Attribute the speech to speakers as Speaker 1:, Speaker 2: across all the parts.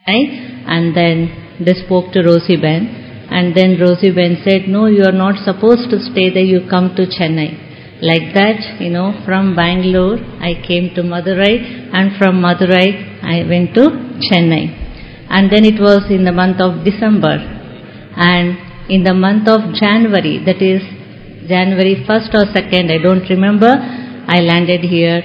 Speaker 1: and then they spoke to Rosie Ben, and then Rosie Ben said, no, you are not supposed to stay there, you come to Chennai. Like that, from Bangalore I came to Madurai, and from Madurai I went to Chennai. And then it was in the month of December, and in the month of January, that is January 1st or 2nd, I don't remember, I landed here.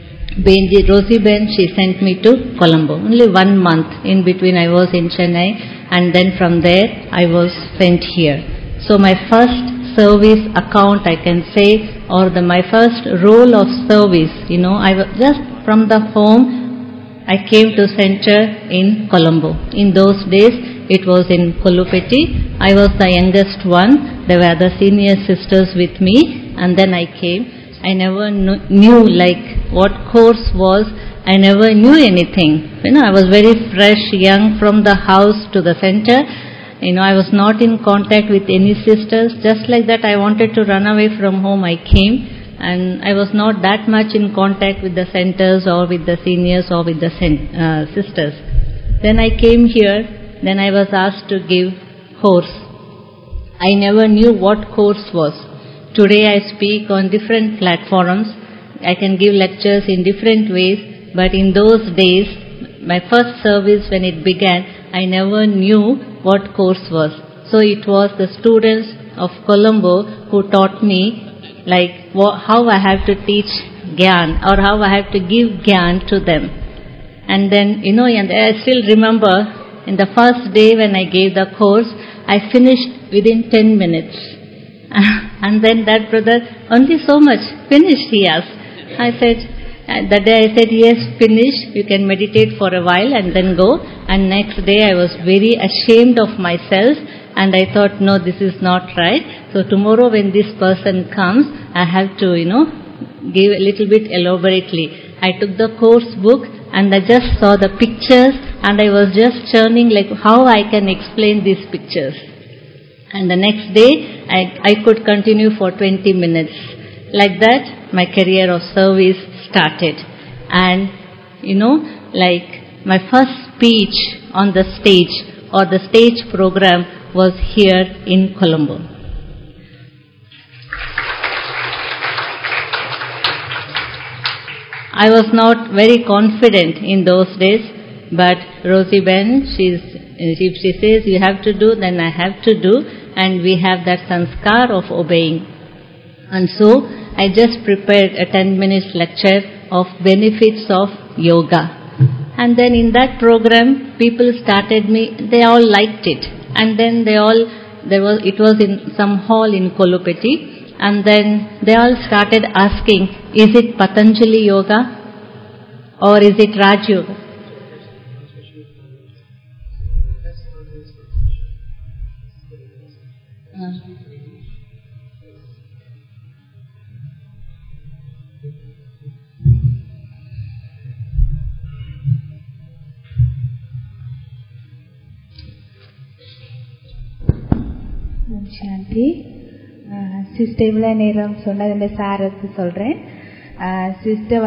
Speaker 1: Rosie Ben, she sent me to Colombo. Only 1 month in between I was in Chennai, and then from there I was sent here. So my first service account, I can say, or my first role of service, I was just from the home, I came to center in Colombo. In those days, it was in Kolupeti. I was the youngest one. There were the senior sisters with me, and then I came. I never knew what course was. I never knew anything. I was very fresh, young from the house to the center. I was not in contact with any sisters. Just like that, I wanted to run away from home. I came, and I was not that much in contact with the centers or with the seniors or with the sisters. Then I came here. Then I was asked to give course. I never knew what course was. Today I speak on different platforms. I can give lectures in different ways. But in those days, my first service when it began, I never knew what course was. So it was the students of Colombo who taught me how I have to teach Gyan, or how I have to give Gyan to them. And then, and I still remember in the first day when I gave the course, I finished within 10 minutes. And then that brother, only so much, finished, he asked. I said, that day I said, yes, finish, you can meditate for a while and then go. And next day I was very ashamed of myself, and I thought, no, this is not right. So tomorrow when this person comes, I have to, give a little bit elaborately. I took the course book and I just saw the pictures, and I was just churning how I can explain these pictures. And the next day I could continue for 20 minutes. Like that, my career of service started. And, my first speech on the stage or the stage program was here in Colombo. I was not very confident in those days, but Rosie Ben, if she says you have to do, then I have to do, and we have that sanskar of obeying. And so I just prepared a 10 minutes lecture of benefits of yoga. And then in that program, people started me, they all liked it. And then it was in some hall in Kolupeti. And then they all started asking, is it Patanjali yoga or is it Raj yoga?
Speaker 2: Shanti sister இவ்வளோ நேரம் சொன்னது இந்த சாரத்து சொல்கிறேன். Sister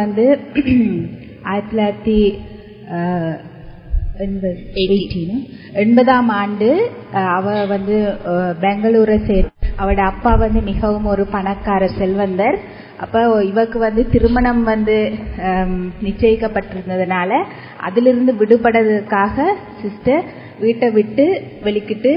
Speaker 2: 1980 ஆண்டு அவ பெங்களூரை அவட அப்பா மிகவும் ஒரு பணக்கார செல்வந்தர். அப்ப இவக்கு திருமணம் நிச்சயிக்கப்பட்டிருந்ததுனால அதிலிருந்து விடுபடுறதுக்காக சிஸ்டர் வீட்டை விட்டு வெளிக்கிட்டு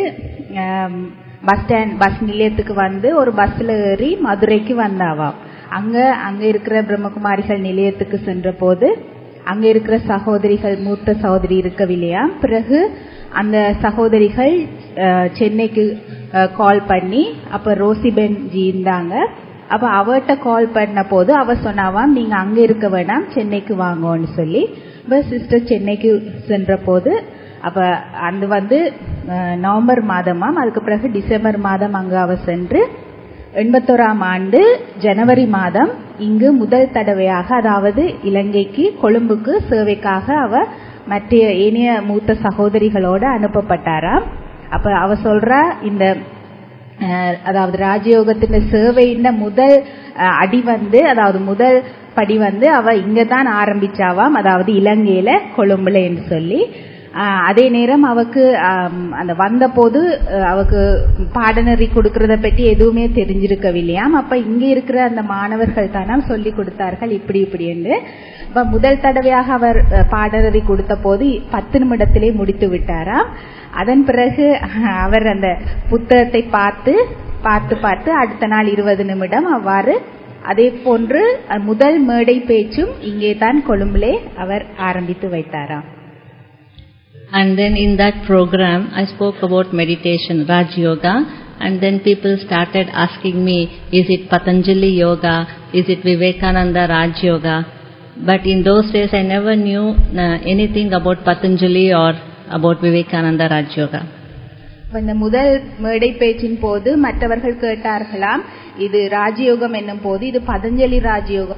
Speaker 2: பஸ் நிலையத்துக்கு ஒரு பஸ்ல ஏறி மதுரைக்கு வந்தாவா. அங்க இருக்கிற பிரம்மகுமாரிகள் நிலையத்துக்கு சென்ற போது அங்க இருக்கிற சகோதரிகள், மூத்த சகோதரி இருக்கவில்லையா. பிறகு அந்த சகோதரிகள் சென்னைக்கு கால் பண்ணி, அப்ப ரோசிபென் ஜி இருந்தாங்க. அப்ப அவட்ட கால் பண்ண போது அவ சொன்னாவாம், நீங்க அங்க இருக்க வேண்டாம், சென்னைக்கு வாங்கன்னு சொல்லி. சிஸ்டர் சென்னைக்கு சென்ற போது அப்ப அந்த நவம்பர் மாதமாம். அதுக்கு பிறகு டிசம்பர் மாதம் அங்கு அவ சென்று 81 ஆண்டு ஜனவரி மாதம் இங்கு முதல் தடவையாக, அதாவது இலங்கைக்கு கொழும்புக்கு சேவைக்காக அவ மற்ற ஏனைய மூத்த சகோதரிகளோட அனுப்பப்பட்டாராம். அப்ப அவ சொல்றா, இந்த அதாவது ராஜயோகத்தின் சேவையின் முதல் அடி அதாவது முதல் படி அவ இங்கதான் ஆரம்பிச்சாவாம், அதாவது இலங்கையில கொழும்புல என்று சொல்லி. அதே நேரம் அவக்கு அந்த வந்த போது அவக்கு பாடநெறி கொடுக்கறத பற்றி எதுவுமே தெரிஞ்சிருக்கவில்லையாம். அப்ப இங்க இருக்கிற அந்த மாணவர்கள் தானே சொல்லி கொடுத்தார்கள் இப்படி இப்படி என்று. அப்ப முதல் தடவையாக அவர் பாடநெறி கொடுத்த போது 10 நிமிடத்திலே முடித்து விட்டாராம். அதன் பிறகு அவர் அந்த புத்தகத்தை பார்த்து அடுத்த நாள் 20 நிமிடம் அவ்வாறு அதே போன்று முதல் மேடை பேச்சும் இங்கே தான் கொழும்பிலே அவர் ஆரம்பித்து வைத்தாராம்.
Speaker 1: And then in that program I spoke about meditation, Raj Yoga, and then people started asking me, is it Patanjali Yoga, is it Vivekananda Raj Yoga? But in those days I never knew anything about Patanjali or about Vivekananda Raj Yoga.
Speaker 2: இந்த முதல் மேடை பேச்சின் போது மற்றவர்கள் கேட்டார்களாம், இது ராஜயோகம் என்னும் போது இது பதஞ்சலி ராஜயோகம்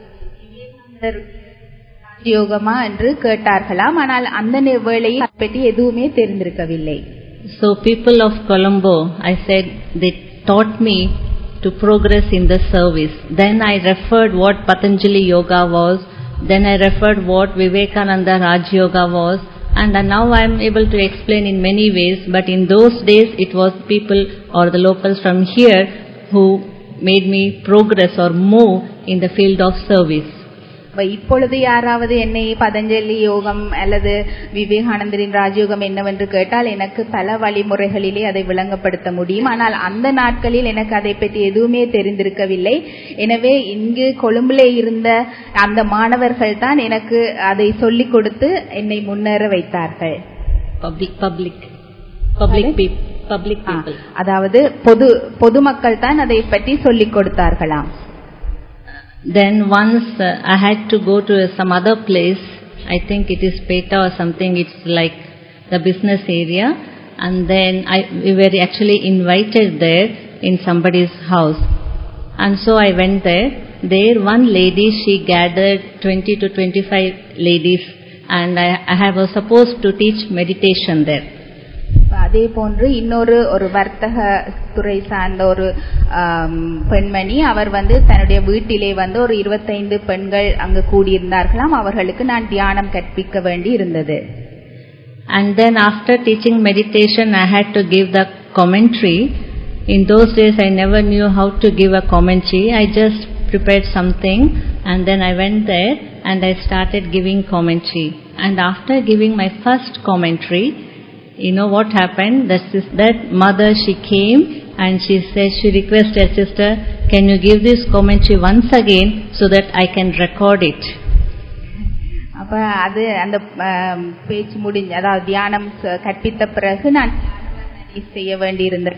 Speaker 2: யோகமா என்று கேட்டார்களாம். ஆனால் அந்த வேளையில் பற்றி எதுவுமே தெரிந்திருக்கவில்லை.
Speaker 1: So people of Colombo, I said, they taught me to progress in the service. Then I referred what Patanjali Yoga was. Then I referred what Vivekananda Raj Yoga was. And now I am able to explain in many ways. But in those days it was people or the locals from here who made me progress or move in the field of service.
Speaker 2: இப்பொழுது யாராவது என்னை பதஞ்சலி யோகம் அல்லது விவேகானந்தரின் ராஜயோகம் என்னவென்று கேட்டால் எனக்கு பல வழிமுறைகளிலே அதை விளங்கப்படுத்த முடியும். ஆனால் அந்த நாட்களில் எனக்கு அதை பற்றி எதுவுமே தெரிந்திருக்கவில்லை. எனவே இங்கு கொழும்பிலே இருந்த அந்த மாணவர்கள் தான் எனக்கு அதை சொல்லிக் கொடுத்து என்னை முன்னேற வைத்தார்கள். அதாவது பொதுமக்கள் தான் அதை பற்றி சொல்லிக் கொடுத்தார்களாம்.
Speaker 1: Then once I had to go to some other place, I think it is Peta or something, it's like the business area, and then we were actually invited there in somebody's house. And so I went there. There one lady, she gathered 20 to 25 ladies, and I was supposed to teach meditation there.
Speaker 2: அதே போன்று இன்னொரு வர்த்தக துறை சார்ந்த ஒரு பெண்மணி, அவர் தன்னுடைய வீட்டிலே ஒரு 25 பெண்கள் அங்கு கூடியிருந்தார்களாம். அவர்களுக்கு நான் தியானம் கற்பிக்க வேண்டி இருந்தது.
Speaker 1: And then after teaching meditation I had to give the commentary. In those days I never knew how to give a commentary. I just prepared something and then I went there and I started giving commentary. And after giving my first commentary, you know what happened? That mother, she came and she said, she requested, sister, can you give this commentary once again so that I can record it?
Speaker 2: அப்ப அது அந்த பேச்சு முடிஞ்ச, அதாவது தியானம் கற்பித்த பிறகு நான் செய்ய வேண்டியிருந்தது.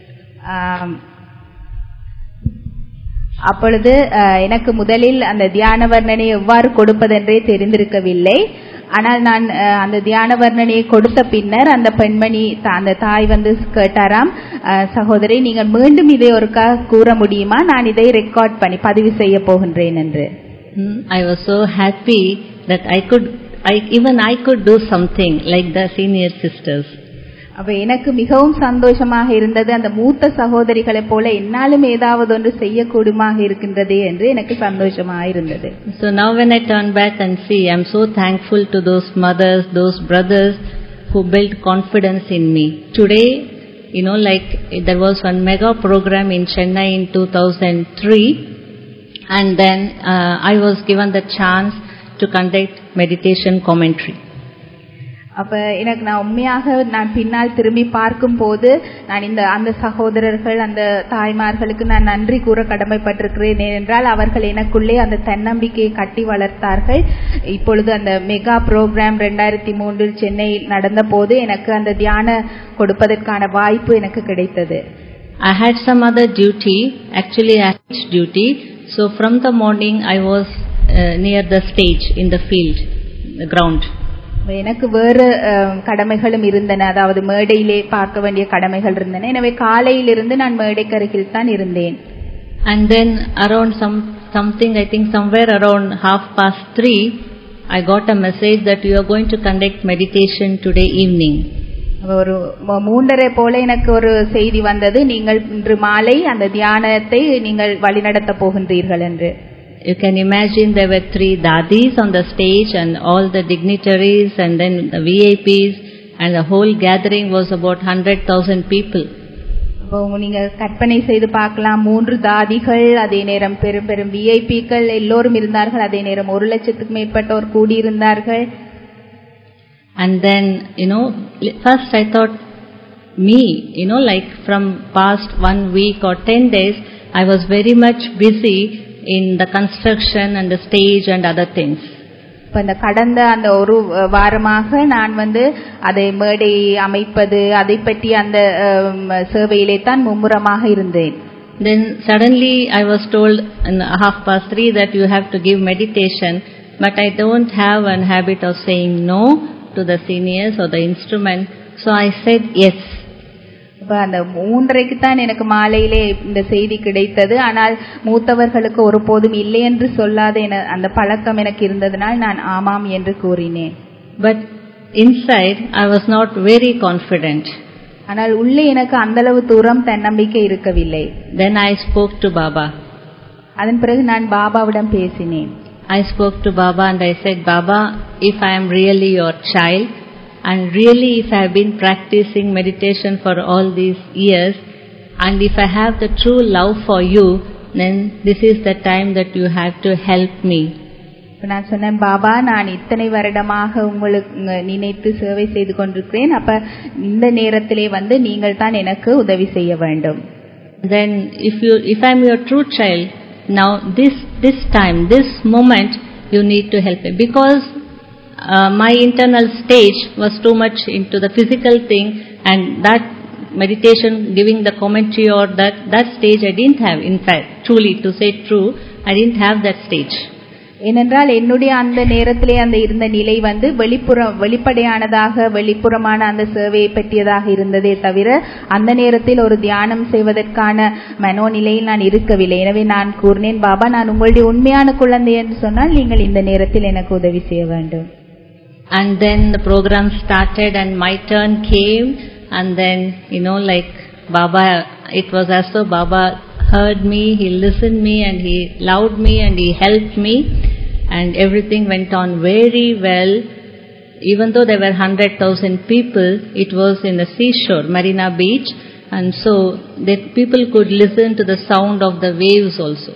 Speaker 2: அப்பொழுது எனக்கு முதலில் அந்த தியான வர்ணனை எவ்வாறு கொடுப்பதென்றே தெரிந்திருக்கவில்லை. ஆனால் நான் அந்த தியான வர்ணனையை கொடுத்த பின்னர் அந்த பெண்மணி, அந்த தாய் கேட்டாராம், சகோதரி நீங்கள் மீண்டும் இதை ஒருக்கா கூற முடியுமா, நான் இதை ரெக்கார்ட் பண்ணி பதிவு செய்ய போகின்றேன் என்று.
Speaker 1: I was so happy that even I could do something like the senior sisters.
Speaker 2: அப்ப எனக்கு மிகவும் சந்தோஷமாக இருந்தது, அந்த மூத்த சகோதரிகளை போல என்னாலும் ஏதாவது ஒன்று செய்யக்கூடுமாக இருக்கின்றதே என்று எனக்கு சந்தோஷமாக இருந்தது.
Speaker 1: So now when I turn back and see, I am so thankful to those mothers, those brothers who built confidence in me. Today, you know, like there was one mega program in Chennai in 2003, and then I was given the chance to conduct meditation commentary.
Speaker 2: அப்ப எனக்கு நான் உண்மையாக நான் பின்னால் திரும்பி பார்க்கும் போது நான் அந்த சகோதரர்கள், அந்த தாய்மார்களுக்கு நான் நன்றி கூற கடமைப்பட்டிருக்கிறேன். ஏனென்றால் அவர்கள் எனக்குள்ளே அந்த தன்னம்பிக்கையை கட்டி வளர்த்தார்கள். இப்பொழுது அந்த மெகா ப்ரோக்ராம் 2003 சென்னையில் நடந்த போது எனக்கு அந்த தியான கொடுப்பதற்கான வாய்ப்பு எனக்கு கிடைத்தது.
Speaker 1: I had some other duty, actually I had duty. So from the morning I was near the stage in the field, the ground.
Speaker 2: எனக்கு வேறு கடமைகளும் இருந்தன, அதாவது மேடையிலே பார்க்க வேண்டிய கடமைகள் இருந்தன. எனவே காலையிலிருந்து நான் மேடைக்கருகில் தான் இருந்தேன்.
Speaker 1: And then around something, I think somewhere around 3:30, I got a message that you are going to conduct meditation today evening.
Speaker 2: ஒரு 3:30 போல எனக்கு ஒரு செய்தி வந்தது, நீங்கள் இன்று மாலை அந்த தியானத்தை நீங்கள் வழிநடத்த போகின்றீர்கள் என்று.
Speaker 1: you can imagine there were 3 dadis on the stage and all the dignitaries and then the VIPs, and the whole gathering was about 100,000 people.
Speaker 2: அப்போ நீங்க கற்பனை செய்து பார்க்கலாம், 3 தாதிகள், அதே நேரம் பெரும் பெரும் விஐபிக்கள் எல்லோரும் இருந்தார்கள். அதே நேரம் 1,00,000க்கு மேற்பட்டோர் கூடியிருந்தார்கள்.
Speaker 1: And then, first I thought me, like from past 1 week or 10 days, I was very much busy in the construction and the stage and other things.
Speaker 2: இந்த கடந்த அந்த ஒரு வாரமாக நான் அதை மேடை அமைப்பது, அதை பற்றி அந்த சேவையிலே தான் மும்முரமாக இருந்தேன்.
Speaker 1: Then suddenly I was told in 3:30 that you have to give meditation, but I don't have a habit of saying no to the seniors or the instrument, so I said yes.
Speaker 2: அந்த 3:30க்கு தான் எனக்கு மாலையிலே இந்த செய்தி கிடைத்தது. ஆனால் மூத்தவர்களுக்கு ஒருபோதும் இல்லை என்று சொல்லாத அந்த பழக்கம் எனக்கு இருந்ததனால் நான் ஆமாம் என்று கூறினேன்.
Speaker 1: But inside I was not very confident.
Speaker 2: ஆனால் உள்ளே எனக்கு அந்த அளவு தூரம் தன்னம்பிக்கை இருக்கவில்லை.
Speaker 1: Then I spoke to Baba.
Speaker 2: அதன் பிறகு நான் பாபாவிடம் பேசினேன்.
Speaker 1: I spoke to Baba and I said, Baba, if I am really your child, and really if I have been practicing meditation for all these years, and if I have the true love for you, then this is the time that you have to help me.
Speaker 2: நான் சொன்னேன், பாபா, நான் இத்தனை வருடமாக உங்களுக்கு நினைத்து சேவை செய்து கொண்டிருக்கிறேன். அப்ப இந்த நேரத்திலே நீங்கள் தான் எனக்கு உதவி செய்ய வேண்டும்.
Speaker 1: Then if I am your true child, now this time, this moment, you need to help me, because my internal stage was too much into the physical thing, and that meditation, giving the commentary or that stage I didn't have. In fact, truly to say true, I didn't have that stage.
Speaker 2: ஏனென்றால் என்னுடைய அந்த நேரத்திலே அந்த இருந்த நிலை வெளிப்படையானதாக, வெளிப்புறமான அந்த சேவையை பற்றியதாக இருந்ததே தவிர அந்த நேரத்தில் ஒரு தியானம் செய்வதற்கான மனோநிலையில் நான் இருக்கவில்லை. எனவே நான் கூறினேன், பாபா, நான் உங்களுடைய உண்மையான குழந்தை என்று சொன்னால் நீங்கள் இந்த நேரத்தில் எனக்கு உதவி செய்ய வேண்டும்.
Speaker 1: And then the program started and my turn came, and then like Baba, it was as though Baba heard me, he listened me, and he loved me and he helped me, and everything went on very well. Even though there were 100,000 people, it was in the seashore, Marina Beach, and so that people could listen to the sound of the waves also.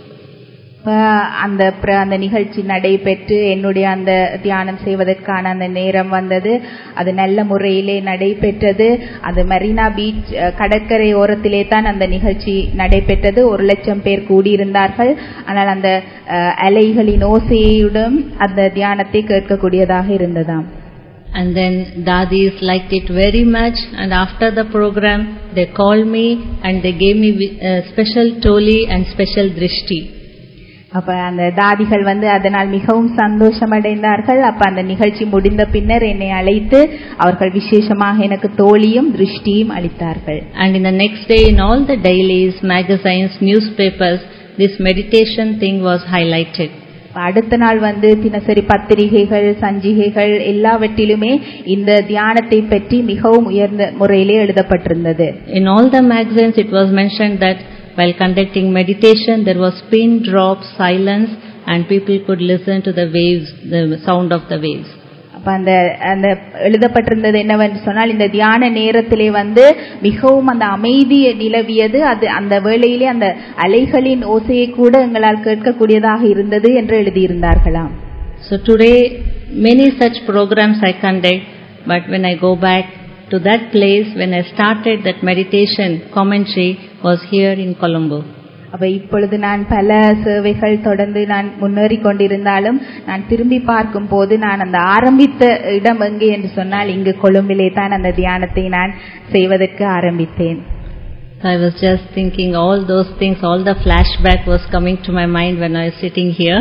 Speaker 2: அந்த நிகழ்ச்சி நடைபெற்று என்னுடைய அந்த தியானம் செய்வதற்கான அந்த நேரம் வந்தது. அது நல்ல முறையிலே நடைபெற்றது. அது மெரினா பீச் கடற்கரை ஓரத்திலே தான் அந்த நிகழ்ச்சி நடைபெற்றது. 1,00,000 பேர் கூடியிருந்தார்கள். ஆனால் அந்த அலைகளின் ஓசையுடன் அந்த தியானத்தை கேட்கக்கூடியதாக இருந்ததாம்.
Speaker 1: And then Dadis liked it very much, and after the program they called me and they gave me special toli and special drishti.
Speaker 2: அப்ப அந்த தாதிகள் அதனால் மிகவும் சந்தோஷம் அடைந்தார்கள். அப்ப அந்த நிகழ்ச்சி முடிந்த பின்னர் என்னை அழைத்து அவர்கள் விசேஷமாக எனக்கு தோழியும் திருஷ்டியும் அளித்தார்கள்.
Speaker 1: And in the next day, in all the dailies, magazines, newspapers, this meditation thing was highlighted.
Speaker 2: அடுத்த நாள் தினசரி பத்திரிகைகள், சஞ்சிகைகள் எல்லாவற்றிலுமே இந்த தியானத்தை பற்றி மிகவும் உயர்ந்த முறையிலே எழுதப்பட்டிருந்தது.
Speaker 1: In all the magazines it was mentioned that while conducting meditation there was pin drop silence and people could listen to the waves, the sound of the waves.
Speaker 2: அப்ப அந்த எழுதப்பட்டிருந்தது என்னவென்று சொன்னால், இந்த தியான நேரத்திலே மிகவும் அந்த அமைதி நிலவியது. அது அந்த வேளையிலே அந்த அலைகளின் ஓசையை கூட எங்களால் கேட்கக்கூடியதாக இருந்தது என்று எழுதியிருந்தார்களாம்.
Speaker 1: So today many such programs I conduct, but when I go back to that place, when I started that meditation commentary was here in Colombo.
Speaker 2: அப்ப இப்பொழுது நான் பல சேவைகள் தொடர்ந்து நான் முன்னேறி கொண்டிருந்தாலும் நான் திரும்பி பார்க்கும் போது நான் அந்த ஆரம்பித்த இடம் எங்கே என்று சொன்னால் இங்கு கொழும்பிலே தான் அந்த தியானத்தை நான் செய்வதற்கு ஆரம்பித்தேன்.
Speaker 1: I was just thinking all those things, all the flashback was coming to my mind when I was sitting here.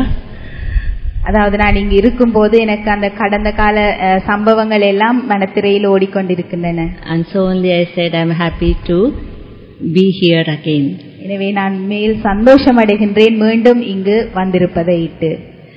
Speaker 2: அதாவது நான் இங்கு இருக்கும் போது எனக்கு அந்த கடந்த கால சம்பவங்கள் எல்லாம் மனத்திரையில் ஓடிக்கொண்டிருக்கின்றன.
Speaker 1: And so only I said I am happy to be here again.
Speaker 2: எனவே நான் மேல் சந்தோஷம் அடைகின்றேன் மீண்டும் இங்கு வந்திருப்பதை இட்டு.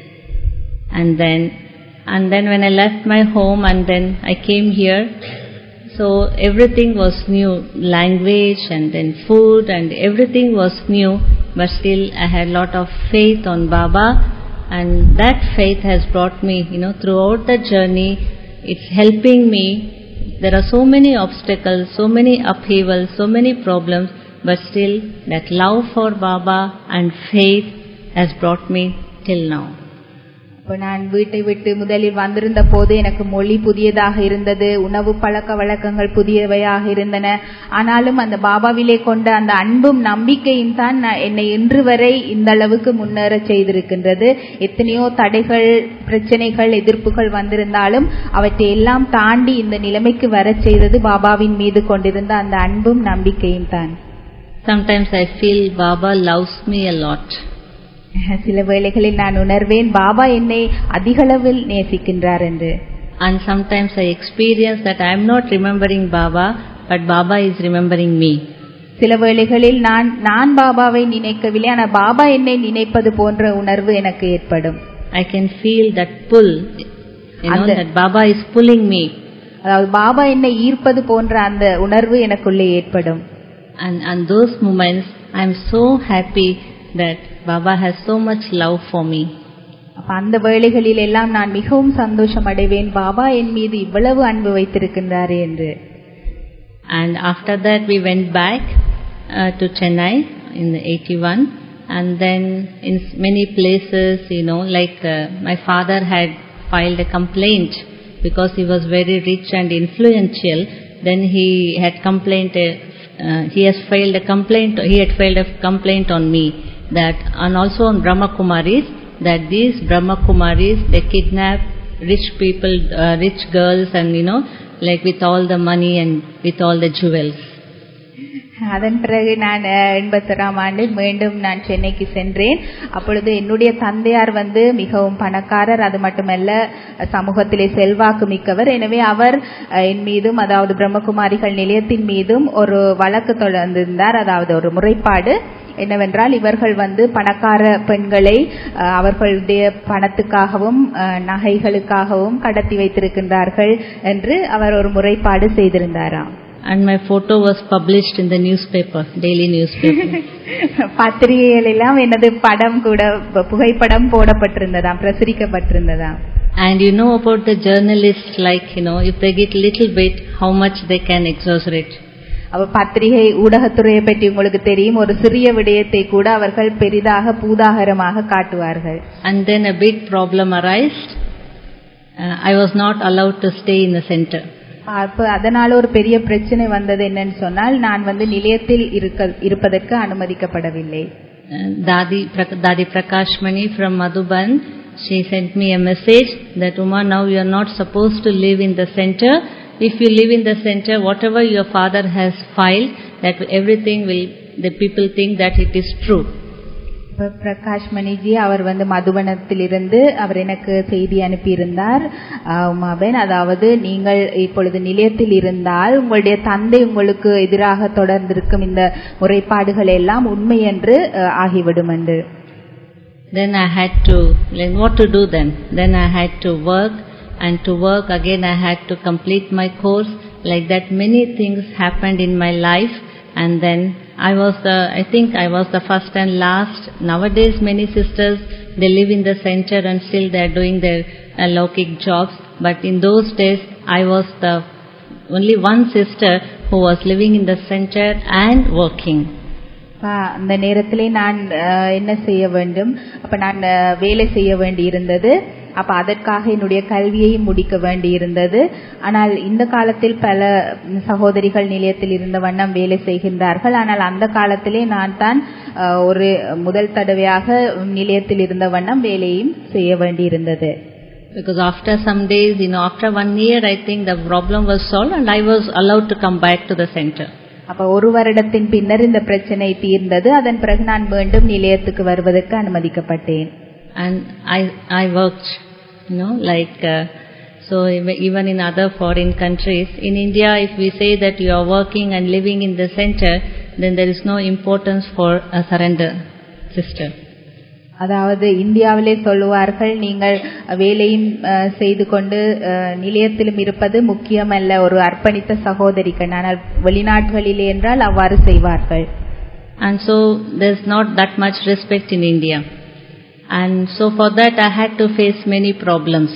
Speaker 1: And then when I left my home and then I came here, so everything was new, language and then food and everything was new. but still I had a lot of faith on Baba, and that faith has brought me, throughout the journey. It's helping me. There are so many obstacles, so many upheavals, so many problems, but still that love for Baba and faith has brought me till now.
Speaker 2: நான் வீட்டை விட்டு முதலில் வந்திருந்த போது எனக்கு மொழி புதியதாக இருந்தது, உணவு பழக்க வழக்கங்கள் புதியவையாக இருந்தன. ஆனாலும் அந்த பாபாவிலே கொண்ட அந்த அன்பும் நம்பிக்கையும் தான் என்னை இன்று வரை இந்த அளவுக்கு முன்னேற செய்திருக்கின்றது. எத்தனையோ தடைகள், பிரச்சனைகள், எதிர்ப்புகள் வந்திருந்தாலும் அவற்றை எல்லாம் தாண்டி இந்த நிலைமைக்கு வர செய்தது பாபாவின் மீது கொண்டிருந்த அந்த அன்பும் நம்பிக்கையும் தான்.
Speaker 1: Sometimes I feel Baba loves me a lot.
Speaker 2: சில வேளைகளில் நான் உணர்வேன் பாபா என்னை அதிகளவில் நேசிக்கின்றார் என்று.
Speaker 1: And sometimes I experience that I am not remembering Baba, but Baba is remembering me.
Speaker 2: சில வேளைகளில் நான் பாபாவை நினைக்கவில்லை, ஆனால் பாபா என்னை நினைப்பது போன்ற உணர்வு எனக்கு ஏற்படும்.
Speaker 1: I can feel that pull, that Baba is pulling me.
Speaker 2: அதாவது பாபா என்னை ஈர்ப்பது போன்ற அந்த உணர்வு எனக்குள்ளே ஏற்படும்.
Speaker 1: And those moments I am so happy that Baba has so much love for me.
Speaker 2: அந்த வேளைகளில் எல்லாம் நான் மிகவும் சந்தோஷம் அடைவேன், பாபா என் மீது இவ்வளவு அன்பு வைத்திருக்கின்றாரே என்று.
Speaker 1: And after that we went back to Chennai in 81, and then in many places, like my father had filed a complaint because he was very rich and influential. Then he had he had filed a complaint on me, that, and also on Brahma Kumaris, that these Brahma Kumaris, they kidnap rich people, rich girls, and like with all the money and with all the jewels.
Speaker 2: அதன் பிறகு நான் 81ஆம் ஆண்டு மீண்டும் நான் சென்னைக்கு சென்றேன். அப்பொழுது என்னுடைய தந்தையார் மிகவும் பணக்காரர், அது மட்டுமல்ல சமூகத்திலே செல்வாக்கு மிக்கவர். எனவே அவர் என் மீதும், அதாவது பிரம்மகுமாரிகள் நிலையத்தின் மீதும் ஒரு வழக்கு தொடர்ந்திருந்தார். அதாவது ஒரு முறைப்பாடு என்னவென்றால், இவர்கள் பணக்கார பெண்களை அவர்களுடைய பணத்துக்காகவும் நகைகளுக்காகவும் கடத்தி வைத்திருக்கின்றார்கள் என்று அவர் ஒரு முறைப்பாடு செய்திருந்தாராம்.
Speaker 1: And my photo was published in the newspaper, daily newspaper.
Speaker 2: பத்திரிகைகள் எல்லாம் எனது படம் கூட, புகைப்படம் போடப்பட்டிருந்ததாம், பிரசுரிக்கப்பட்டிருந்ததாம்.
Speaker 1: And you know about the journalists, like if they get little bit, how much they can exaggerate.
Speaker 2: பத்திரிகை ஊடகத்துறையை பற்றி உங்களுக்கு தெரியும், ஒரு சிறிய விடயத்தை கூட அவர்கள் பெரிதாக பூதாகரமாக காட்டுவார்கள்.
Speaker 1: And then a big problem arised. I was not allowed to stay in the center.
Speaker 2: அதனால ஒரு பெரிய பிரச்சனை வந்தது. என்னன்னு சொன்னால், நான் நிலையத்தில் இருப்பதற்கு அனுமதிக்கப்படவில்லை.
Speaker 1: Dadi Prakashmani from Madhuban, she sent me a message that Uma, now you are not supposed to live in the center. If you live in the center, whatever your father has filed, that everything will, the people think that it is true.
Speaker 2: Prakash மணிஜி அவர் மதுவனத்திலிருந்து அவர் எனக்கு செய்தி அனுப்பியிருந்தார். உமாபென், அதாவது நீங்கள் இப்பொழுது நிலையத்தில் இருந்தால் உங்களுடைய தந்தை உங்களுக்கு எதிராக தொடர்ந்திருக்கும் இந்த முறைப்பாடுகள் எல்லாம் உண்மை என்று ஆகிவிடும் என்று.
Speaker 1: Then I had to, like, what to do then? Then I had to work, and to work again I had to complete my course. Like that many things happened in my life, and then I think I was the first and last. Nowadays many sisters, they live in the center and still they are doing their Laukik jobs, but in those days I was the only one sister who was living in the center and working.
Speaker 2: அந்த நேரத்திலே நான் என்ன செய்ய வேண்டும், அப்ப நான் வேலை செய்ய வேண்டி இருந்தது. அப்ப அதற்காக என்னுடைய கல்வியை முடிக்க வேண்டி இருந்தது. ஆனால் இந்த காலத்தில் பல சகோதரிகள் நிலையத்தில் இருந்த வண்ணம் வேலை செய்கின்றார்கள். ஆனால் அந்த காலத்திலே நான் தான் ஒரு முதல் தடவையாக நிலையத்தில் இருந்த வண்ணம் வேலையும் செய்ய வேண்டி இருந்தது.
Speaker 1: Because after some days, after 1 year, I think the problem was solved and I was allowed to come back to the center.
Speaker 2: அப்ப ஒரு வருடத்தின் பின்னர் இந்த பிரச்சனை தீர்ந்தது. அதன் பிறகு நான் மீண்டும் நிலையத்துக்கு வருவதற்கு அனுமதிக்கப்பட்டேன்.
Speaker 1: And I worked, like so even in other foreign countries. In India, if we say that you are working and living in the center, then there is no importance for a surrender sister.
Speaker 2: அதாவது இந்தியாவிலே சொல்லுவார்கள், நீங்கள் வேலையும் செய்து கொண்டு நிலையத்திலும் இருப்பது முக்கியமல்ல ஒரு அர்ப்பணித்த சகோதரிகள். ஆனால் வெளிநாடுகளிலே என்றால் அவ்வாறு செய்வார்கள்.
Speaker 1: and so there's not that much respect in India. And so for that I had to face many problems.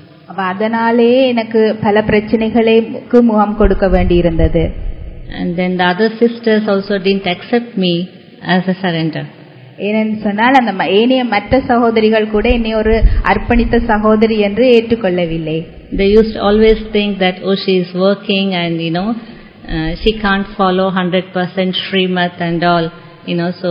Speaker 2: அதனாலே எனக்கு பல பிரச்சனைகளுக்கு முகம் கொடுக்க வேண்டியிருந்தது.
Speaker 1: And then the other sisters also didn't accept me as a surrender.
Speaker 2: ஏனென்று சொன்னால் அந்த ஏனைய மற்ற சகோதரிகள் கூட என்னை ஒரு அர்ப்பணித்த சகோதரி என்று ஏற்றுக்கொள்ளவில்லை.
Speaker 1: They used to always think that she is working and she can't follow 100% Srimad and all, so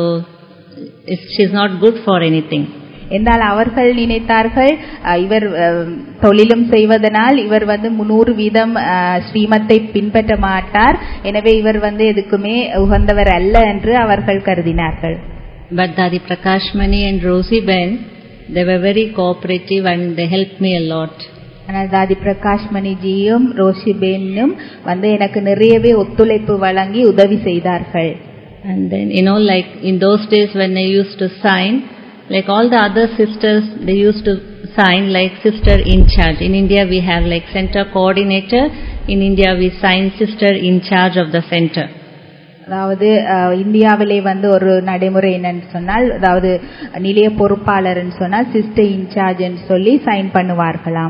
Speaker 1: she's not good for anything.
Speaker 2: என்றால் அவர்கள் நினைத்தார்கள் இவர் தொழிலும் செய்வதனால் இவர் 100% ஸ்ரீமத்தை பின்பற்ற மாட்டார், எனவே இவர் எதுக்குமே உகந்தவர் அல்ல என்று அவர்கள் கருதினார்கள்.
Speaker 1: But Dadi Prakashmani and Rosie Ben, they were very cooperative and they helped me a lot.
Speaker 2: ஆனால் தாதி பிரகாஷ்மணி ஜியும் ரோஷி பென்னும் எனக்கு நிறையவே ஒத்துழைப்பு வழங்கி உதவி செய்தார்கள்.
Speaker 1: And then like in those days when I used to sign, like all the other sisters, they used to sign like sister in charge. In India we have like center coordinator. In India we sign sister in charge of the center.
Speaker 2: அதாவது இந்தியாவிலே ஒரு நடைமுறை என்னன்னு சொன்னால், அதாவது நிலைய பொறுப்பாளர் என்று சொன்னால் சிஸ்டர் இன்சார்ஜ் என்று சொல்லி சைன் பண்ணுவார்களாம்.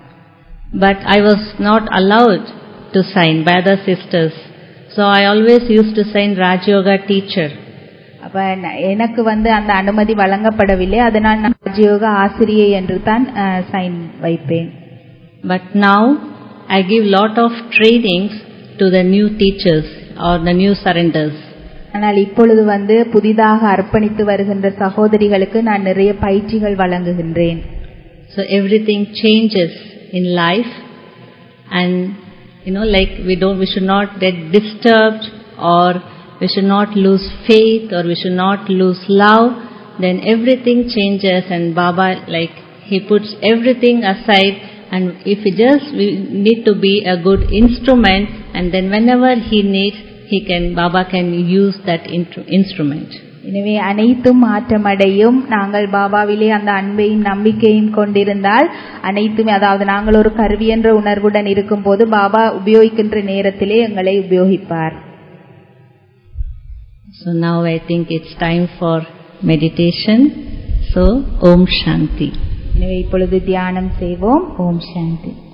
Speaker 1: But I was not allowed to sign by other sisters, so I always used to sign Raj Yoga teacher.
Speaker 2: அப்ப எனக்கு அந்த அனுமதி வழங்கப்படவில்லை, அதனால் நான் ராஜ யோகா ஆசிரியை என்று தான் சைன் வைப்பேன்.
Speaker 1: But now I give lot of trainings to the new teachers or the new surrenders.
Speaker 2: ஆனால் இப்பொழுது புதிதாக அர்ப்பணித்து வருகின்ற சகோதரிகளுக்கு நான் நிறைய பயிற்சிகள் வழங்குகின்றேன்.
Speaker 1: So everything changes in life, and like we should not get disturbed, or we should not lose faith, or we should not lose love. Then everything changes, and Baba he puts everything aside, and if we need to be a good instrument, and then whenever he needs, Baba can use that instrument.
Speaker 2: எனவே அனைத்தும் மாற்றமடையும். நாங்கள் பாபாவிலே அந்த அன்பையும் நம்பிக்கையும் கொண்டிருந்தால் அனைத்துமே, அதாவது நாங்கள் ஒரு கருவி என்ற உணர்வுடன் இருக்கும் போது பாபா உபயோகிக்கின்ற நேரத்திலே எங்களை உபயோகிப்பார்.
Speaker 1: So now I think it's time for meditation. So Om Shanti.
Speaker 2: எனவே இப்பொழுது தியானம் செய்வோம். ஓம் சாந்தி.